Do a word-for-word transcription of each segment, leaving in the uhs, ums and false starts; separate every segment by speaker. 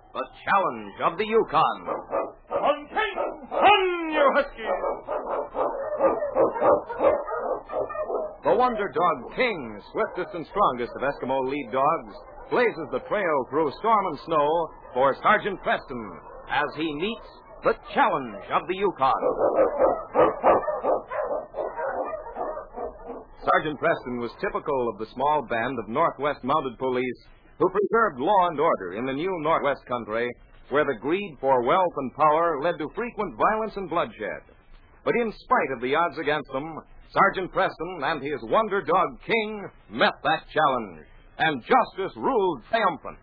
Speaker 1: the challenge of the Yukon.
Speaker 2: On King! On, you husky!
Speaker 1: The Wonder Dog King, swiftest and strongest of Eskimo lead dogs, blazes the trail through storm and snow for Sergeant Preston as he meets the challenge of the Yukon. Sergeant Preston was typical of the small band of Northwest Mounted Police who preserved law and order in the new Northwest country, where the greed for wealth and power led to frequent violence and bloodshed. But in spite of the odds against them, Sergeant Preston and his Wonder Dog King met that challenge, and justice ruled triumphant.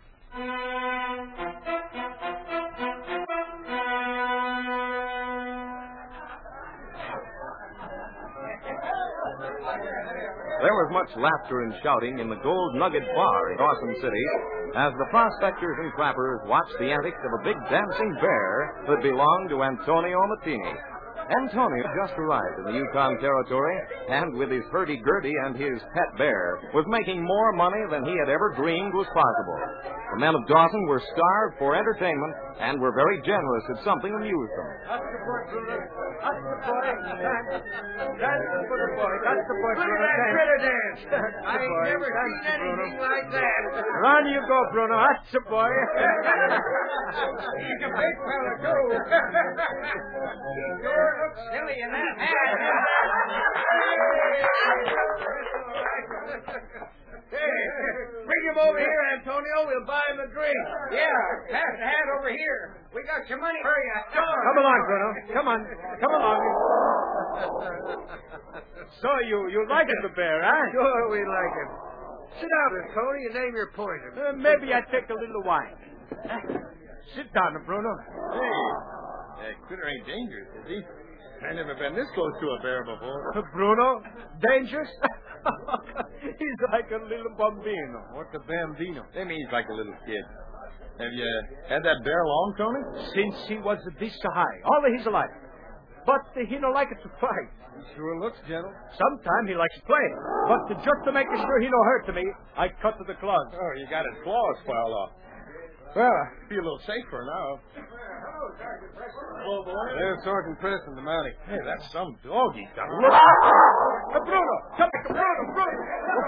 Speaker 1: There was much laughter and shouting in the Gold Nugget Bar in Dawson City as the prospectors and trappers watched the antics of a big dancing bear that belonged to Antonio Mattini. Antonio just arrived in the Yukon Territory, and with his hurdy-gurdy and his pet bear, was making more money than he had ever dreamed was possible. The men of Dawson were starved for entertainment and were very generous if something amused them.
Speaker 2: That's the boy, Bruno. That's the boy. That's for the boy. That's the boy, Bruno. Look at that critter dance. I ain't never seen anything like that. Run you go, Bruno. That's the boy. He's a big fella, too. He sure looks silly in that hat. Hey, bring him over here, Antonio. We'll buy him a drink. Yeah, pass the hat over here. We got your money. Hurry, Antonio. Come along, Bruno. Come on. Come along. So you you like it, the bear, huh? Sure, we like him. Sit down, Tony, and name your poison. Uh, maybe I take a little wine. Sit down, Bruno.
Speaker 3: Hey, that critter ain't dangerous, is he? I never been this close to a bear before.
Speaker 2: Uh, Bruno? Dangerous? He's like a little bambino. What's a bambino?
Speaker 3: That means like a little kid. Have you had that bear long, Tony?
Speaker 2: Since he was this high, all of his life. But uh, he don't like it to fight.
Speaker 3: He sure looks gentle.
Speaker 2: Sometimes he likes to play. But uh, just to make sure he no hurt to me, I cut to the claws.
Speaker 3: Oh, you got his claws filed off. Well, I feel a little safer now. Hello, boy. There's Sergeant Preston, the mountie. Hey, that's some dog he's got. Look!
Speaker 2: Uh, Bruno! Come back, Bruno! Bruno!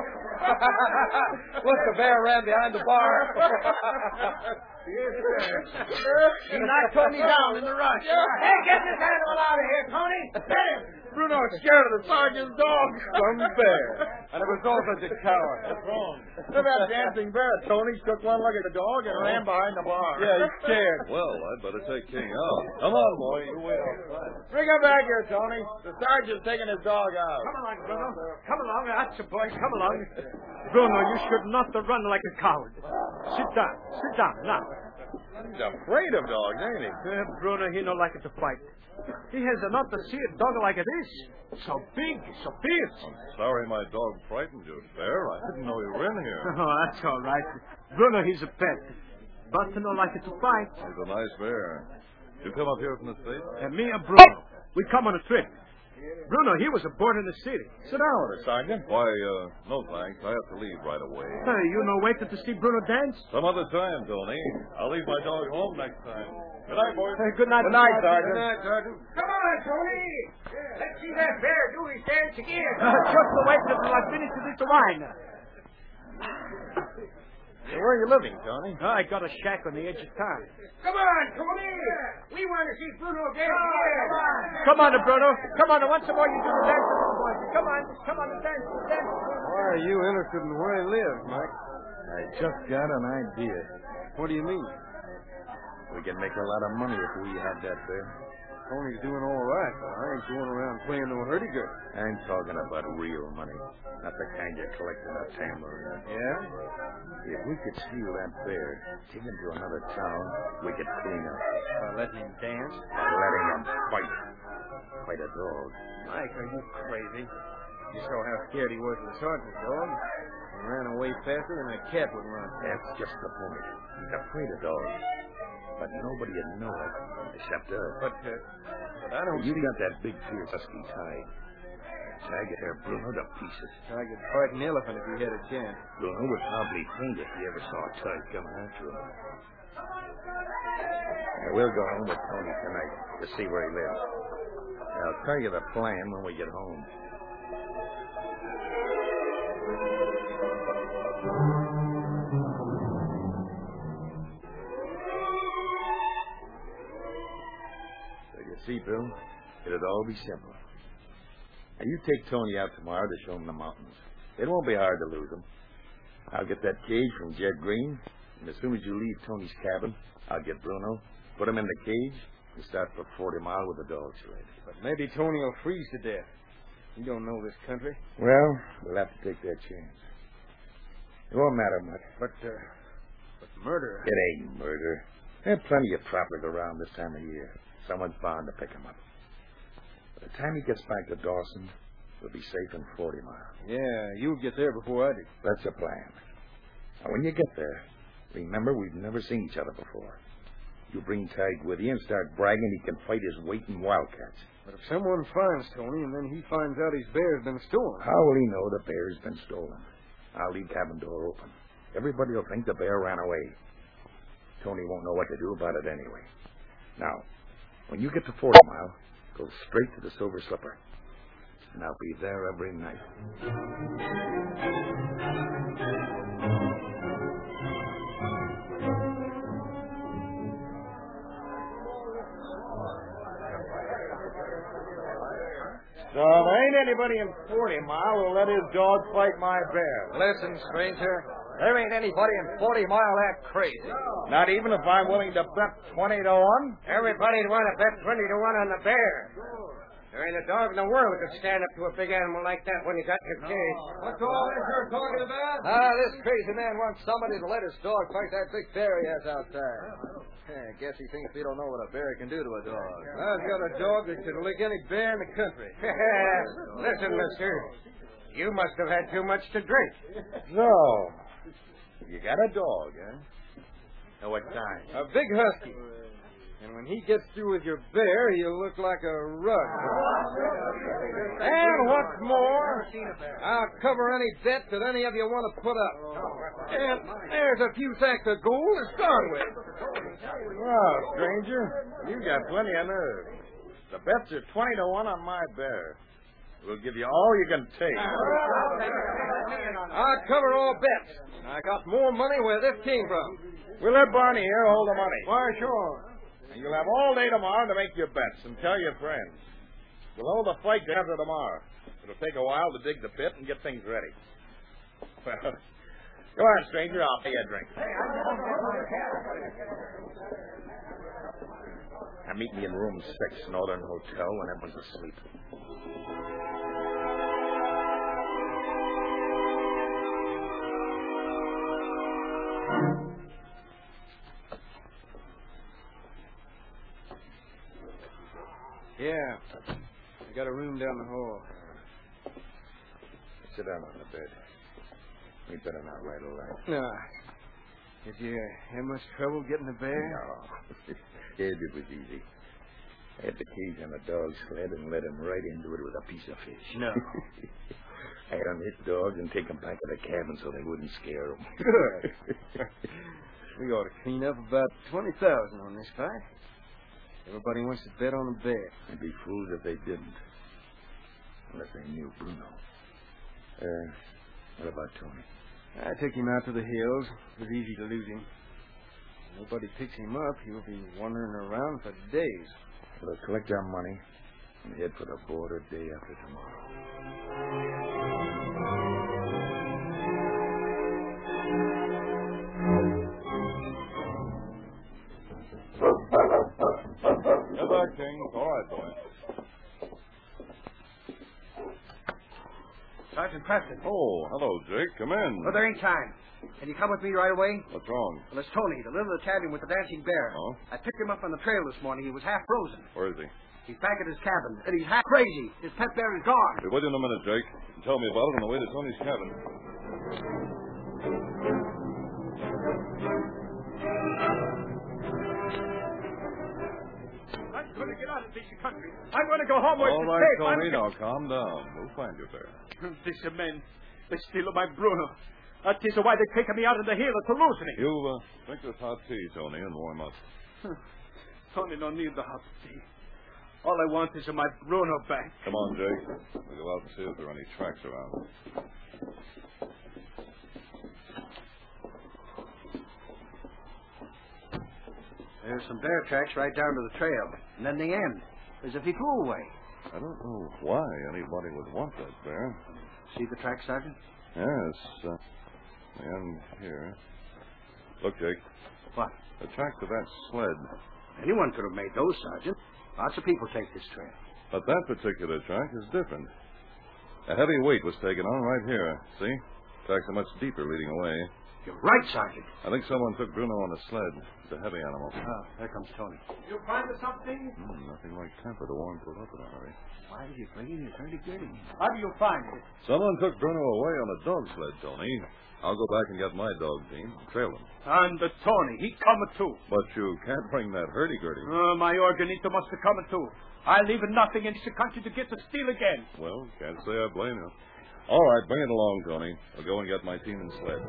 Speaker 3: Look, the bear ran behind the bar.
Speaker 2: Yes, sir. He knocked Tony down in the rush. Hey, get this animal out of here, Tony! Get him!
Speaker 3: Bruno's scared of the sergeant's dog. Some bear. And it was all such a coward. What's wrong? Look at that dancing bear. Tony took one look at the dog and ran behind the bar. Yeah, he's scared.
Speaker 4: Well, I'd better take King out. Come on, boy. You wait outside.
Speaker 3: Bring him back here, Tony. The sergeant's taking his dog out.
Speaker 2: Come along, Bruno. Come along. That's the boy. Come along. Bruno, you should not run like a coward. Sit down. Sit down. Now.
Speaker 3: He's afraid of dogs, ain't he?
Speaker 2: Uh, Bruno, he don't like it to fight. He has enough to see a dog like this. So big, so fierce.
Speaker 4: I'm sorry my dog frightened you, Bear. I didn't know you were in here.
Speaker 2: Oh, that's all right. Bruno, he's a pet. But he don't like it to fight.
Speaker 4: He's a nice bear. You come up here from the States?
Speaker 2: And me and Bruno, we come on a trip. Bruno, he was born in the city.
Speaker 3: Sit down with us, Sergeant.
Speaker 4: Why, uh, no thanks. I have to leave right away.
Speaker 2: Hey, you no waited to see Bruno dance?
Speaker 4: Some other time, Tony. I'll leave my dog home next time. Good night, boys.
Speaker 2: Hey, good night.
Speaker 3: Good night, Sergeant.
Speaker 2: Good night, Sergeant.
Speaker 5: Come on, Tony. Let's see that bear do his dance again.
Speaker 2: Uh, just wait till I finish this wine.
Speaker 3: Where are you living, Tony?
Speaker 2: Uh, I got a shack on the edge of town.
Speaker 5: Come on, Tony. We want to see Bruno dance again.
Speaker 2: Come on, Bruno. Come on, once more you do the dance. Come on, come on, dance, dance.
Speaker 3: Why are you interested in where I live, Mike?
Speaker 6: I just got an idea.
Speaker 3: What do you mean?
Speaker 6: We can make a lot of money if we have that bear.
Speaker 3: Tony's doing all right, but I ain't going around playing no hurdy-gurdy.
Speaker 6: I'm talking about real money, not the kind you collect in a tambourine.
Speaker 3: Yeah?
Speaker 6: If we could steal that bear, take him to another town, we could clean up.
Speaker 3: By letting him dance?
Speaker 6: By letting him fight. Fight a dog.
Speaker 3: Mike, are you crazy? You saw how scared he was of the sergeant's dog. He ran away faster than a cat would run.
Speaker 6: That's just the point. He's afraid of dogs. But nobody would know it except us.
Speaker 3: But, uh, but I don't
Speaker 6: You
Speaker 3: see...
Speaker 6: got that big, fierce husky tied. Tag it there, Bruno, to pieces.
Speaker 3: I could fight an elephant if he had a chance.
Speaker 6: Bruno would probably faint if he ever saw a tide coming after him. Now, we'll go home with Tony tonight to see where he lives. I'll tell you the plan when we get home. So you see, Bill, it'll all be simple. Now, you take Tony out tomorrow to show him the mountains. It won't be hard to lose him. I'll get that cage from Jed Green, and as soon as you leave Tony's cabin, I'll get Bruno, put him in the cage, and start for Forty Mile with the dog sled.
Speaker 2: But maybe Tony will freeze to death. You don't know this country.
Speaker 6: Well, we'll have to take that chance. It won't matter much.
Speaker 2: But, uh, but murder...
Speaker 6: It ain't murder. There are plenty of trappers around this time of year. Someone's bound to pick him up. By the time he gets back to Dawson, we'll be safe in Forty Mile.
Speaker 2: Yeah, you'll get there before I do.
Speaker 6: That's the plan. Now, when you get there, remember we've never seen each other before. You bring Tig with you and start bragging he can fight his weight in wildcats.
Speaker 2: But if someone finds Tony and then he finds out his bear's been stolen...
Speaker 6: How will he know the bear's been stolen? I'll leave cabin door open. Everybody will think the bear ran away. Tony won't know what to do about it anyway. Now, when you get to Forty Mile, go straight to the Silver Slipper. And I'll be there every night.
Speaker 3: So there ain't anybody in Forty Mile who'll let his dog fight my bear.
Speaker 2: Listen, stranger. There ain't anybody in Forty Mile that crazy.
Speaker 3: Not even if I'm willing to bet twenty to one?
Speaker 5: Everybody'd want to bet twenty to one on the bear. There ain't a dog in the world that could stand up to a big animal like that when he got in his cage.
Speaker 2: What's all this you're talking about? Ah, this crazy man wants somebody to let his dog fight that big bear he has outside. I guess he thinks we don't know what a bear can do to a dog. I've got a dog that can lick any bear in the country.
Speaker 5: Listen, mister. You must have had too much to drink.
Speaker 6: So, you got a dog, huh? Now, what kind?
Speaker 2: A big husky. And when he gets through with your bear, he'll look like a rug. And what's more, I'll cover any bet that any of you want to put up. And there's a few sacks of gold to start with.
Speaker 3: Well, stranger, you got plenty of nerve. The bets are twenty to one on my bear. We'll give you all you can take.
Speaker 2: I'll cover all bets. I got more money where this came from.
Speaker 3: We'll let Barney here hold the money.
Speaker 2: Why, sure.
Speaker 3: And you'll have all day tomorrow to make your bets and tell your friends. We'll hold the fight after tomorrow. It'll take a while to dig the pit and get things ready. Well, go on, stranger. I'll pay you a drink.
Speaker 6: Now, meet me in room six, Northern Hotel, when everyone's asleep.
Speaker 2: Yeah. I got a room down the hall.
Speaker 6: Sit down on the bed. We better not ride alone.
Speaker 2: No. Did you have much trouble getting the bear?
Speaker 6: No. It was easy. I had the cage on the dog sled and led him right into it with a piece of fish.
Speaker 2: No.
Speaker 6: I had him hit dogs and take them back to the cabin so they wouldn't scare them.
Speaker 2: Good. We ought to clean up about twenty thousand on this fight. Everybody wants to bet on the bear.
Speaker 6: They'd be fools if they didn't. Unless they knew Bruno. Uh, what about Tony?
Speaker 2: I took him out to the hills. It was easy to lose him. If nobody picks him up, he'll be wandering around for days.
Speaker 6: We'll collect our money and head for the border day after tomorrow.
Speaker 4: Goodbye, King. All right, boy.
Speaker 5: Sergeant Preston.
Speaker 4: Oh, hello, Jake. Come in.
Speaker 5: Oh, there ain't time. Can you come with me right away?
Speaker 4: What's wrong?
Speaker 5: Well, it's Tony, the little Italian with the dancing bear.
Speaker 4: Oh?
Speaker 5: I picked him up on the trail this morning. He was half frozen.
Speaker 4: Where is he?
Speaker 5: He's back at his cabin, and he's half crazy. His pet bear is gone.
Speaker 4: Be with you in a minute, Jake. And tell me about it on the way to Tony's cabin.
Speaker 5: I'm going to get out of this country. I'm going to go home where
Speaker 4: All
Speaker 5: it's
Speaker 4: right,
Speaker 5: safe.
Speaker 4: Tony.
Speaker 5: I'm...
Speaker 4: Now, calm down. We'll find you there.
Speaker 5: These men, they steal my Bruno.
Speaker 2: That is why they're taking me out in the hill to loosen it.
Speaker 4: You uh, drink this hot tea, Tony, and warm up.
Speaker 2: Tony don't need the hot tea. All I want is my Bruno back.
Speaker 4: Come on, Jake. We'll go out and see if there are any tracks around.
Speaker 5: There's some bear tracks right down to the trail. And then the end. As if he flew away.
Speaker 4: I don't know why anybody would want that bear.
Speaker 5: See the track, Sergeant?
Speaker 4: Yes, uh, the end here. Look, Jake.
Speaker 5: What?
Speaker 4: The tracks of that sled.
Speaker 5: Anyone could have made those, Sergeant. Lots of people take this trail.
Speaker 4: But that particular track is different. A heavy weight was taken on right here. See? Tracks are much deeper leading away.
Speaker 5: You're right, Sergeant.
Speaker 4: I think someone took Bruno on a sled. It's a heavy animal.
Speaker 5: Oh, there comes Tony.
Speaker 2: You find something?
Speaker 4: Hmm, nothing like temper to warm pull up in a hurry.
Speaker 5: Why are you bringing your hurdy-gurdy?
Speaker 2: How do you find it?
Speaker 4: Someone took Bruno away on a dog sled, Tony. I'll go back and get my dog team. Trail him.
Speaker 2: And the Tony, he coming too.
Speaker 4: But you can't bring that hurdy-gurdy.
Speaker 2: Uh, my organito must be coming too. I leave nothing in this country to get to steal again.
Speaker 4: Well, can't say I blame you. All right, bring it along, Tony. I'll go and get my team and sled.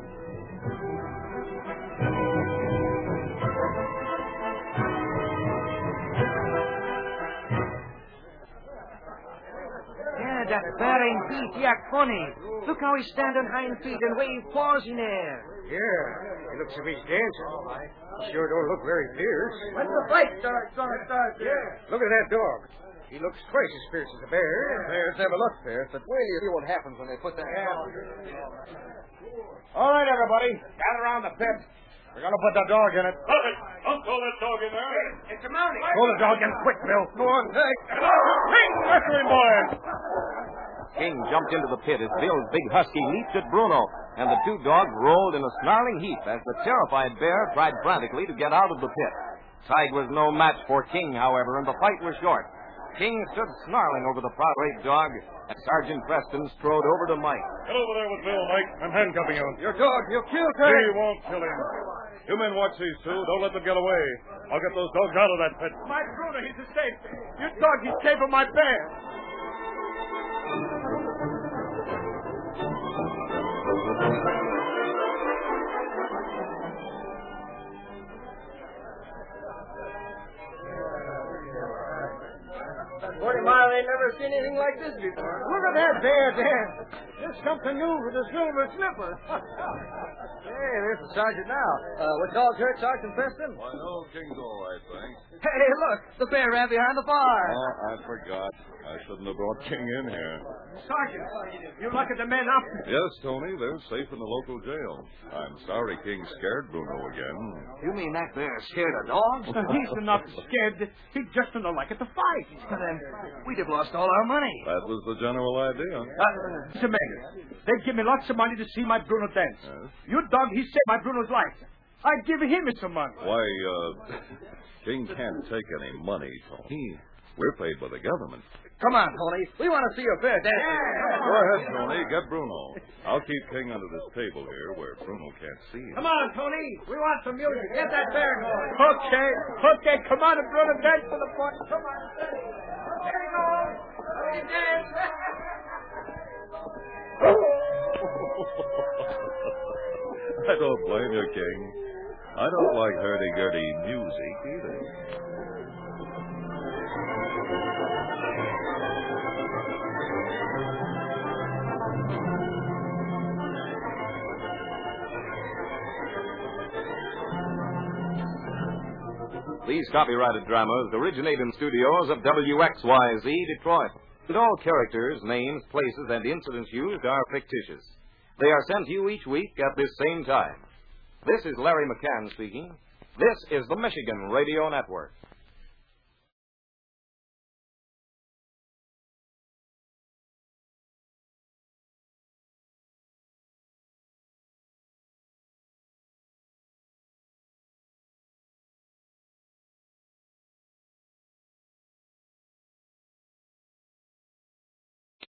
Speaker 5: Yeah, that bear ain't beat yet funny. Look how he's standing hind feet and wave paws in air.
Speaker 2: Yeah, he looks as if he's dancing. He sure don't look very fierce.
Speaker 5: When's the fight start, gonna start?
Speaker 2: Yeah. Look at that dog. He looks twice as fierce as a bear.
Speaker 3: Bears never look fierce, but wait till you see what happens when they put that on.
Speaker 2: All right, everybody. Gather around the pit. We're going to put the dog in it.
Speaker 4: Stop it! Don't throw that dog in there.
Speaker 2: It's a mountie. Pull the dog in quick, Bill. Go on. Hey,
Speaker 4: Wrestling boys!
Speaker 1: King jumped into the pit as Bill's big husky leaped at Bruno, and the two dogs rolled in a snarling heap as the terrified bear tried frantically to get out of the pit. Tide was no match for King, however, and the fight was short. King stood snarling over the prostrate dog, and Sergeant Preston strode over to Mike.
Speaker 4: Get over there with Bill, Mike. I'm handcuffing you.
Speaker 3: Your dog, you'll kill
Speaker 4: He
Speaker 3: Ted.
Speaker 4: won't kill him. You men watch these two. Don't let them get away. I'll get those dogs out of that pit.
Speaker 2: my Bruno, he's escaped. Your dog, he saved my bear.
Speaker 5: Forty Mile ain't never seen anything like this before.
Speaker 2: Look at that bear dance. There's something new with the silver slipper.
Speaker 3: Hey, there's the sergeant now. Uh, what dog's hurt, Sergeant Preston?
Speaker 4: I know King's all right, thanks.
Speaker 3: Hey, look, the bear ran behind the bar.
Speaker 4: Oh, I forgot. I shouldn't have brought King in here.
Speaker 2: Sergeant, you lock the men up.
Speaker 4: Yes, Tony, they're safe in the local jail. I'm sorry King scared Bruno again.
Speaker 5: You mean that bear scared of dogs?
Speaker 2: He's not scared. He just don't like it to fight.
Speaker 5: Then we'd have lost all our money.
Speaker 4: That was the general idea.
Speaker 2: Uh, it's a matter. They give me lots of money to see my Bruno dance.
Speaker 4: Yes?
Speaker 2: Your dog, he saved my Bruno's life. I give him some money.
Speaker 4: Why, uh, King can't take any money, Tony. We're paid by the government.
Speaker 3: Come on, Tony. We want to see your bear dance.
Speaker 4: Go ahead, Tony. Get Bruno. I'll keep King under this table here where Bruno can't see him.
Speaker 2: Come on, Tony. We want some music. Get that bear going. Okay. Okay. Come on, Bruno. Dance for the point. Come on. There he goes. Hey, dance.
Speaker 4: I don't blame you, King. I don't like hurdy-gurdy music either.
Speaker 1: These copyrighted dramas originate in studios of W X Y Z Detroit. And all characters, names, places, and incidents used are fictitious. They are sent to you each week at this same time. This is Larry McCann speaking. This is the Michigan Radio Network.